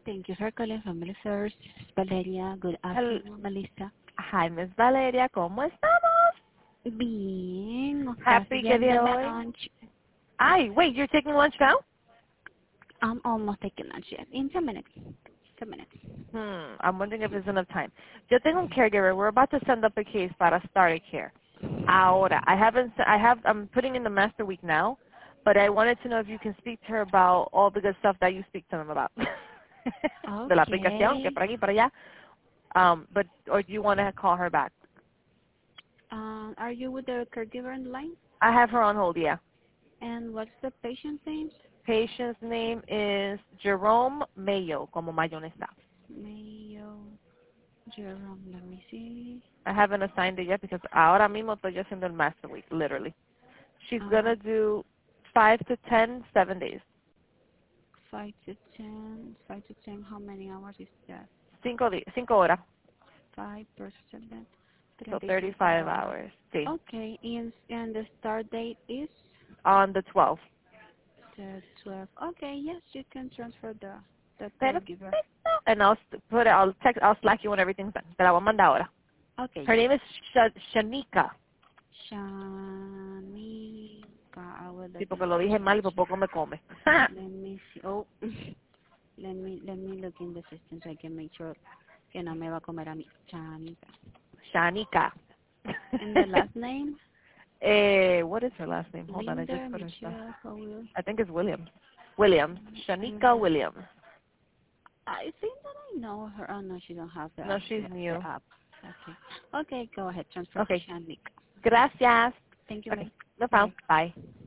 Thank you for calling Family First. This is Valeria. Good afternoon, Melissa. Hi, Miss Valeria, ¿cómo estamos? Bien, casi Happy que día yéndome hoy. lunch. Ay, wait, you're taking lunch now? I'm almost taking lunch yet. In 10 minutes. 10 minutes. I'm wondering if there's enough time. Yo tengo un caregiver. We're about to send up a case para Starter Care. Ahora, I'm putting in the master week now, but I wanted to know if you can speak to her about all the good stuff that you speak to them about. De la aplicación, que Okay. por aquí, por allá. Or do you want to call her back? Are you with the caregiver on the line? I have her on hold, yeah. And what's the patient's name? Patient's name is Jerome Mayo, como mayonesa. Mayo Jerome. Let me see. I haven't assigned it yet because ahora mismo estoy haciendo el master week, literally. She's going to do 5 to 10, 7 days. 5 to 10. 5 to 10. How many hours is that? 5 horas. 5 per 7. So 35 hours. Sí. Okay, and the start date is On the 12th. the 12th. Okay, yes, you can transfer the Perfecto. caregiver. And I'll Slack you when everything's done. Te la voy a mandar ahora. Okay. Her name is Shanika. Shanika. I will Sí, porque lo dije mal y por poco me come. let me see. Oh, let me look in the system so I can make sure que no me va a comer a mí. Shanika. Shanika. And the last name? What is her last name? Hold on, I just Linder put her stuff. Michelle Howell. I think it's Williams. Williams. Shanika Williams. I think that I know her. Oh no, she don't have No, she's the new. app. Okay. Okay, go ahead. Transfer to Okay. Shanika. Gracias. Thank you. Okay. Bye. No problem. Bye.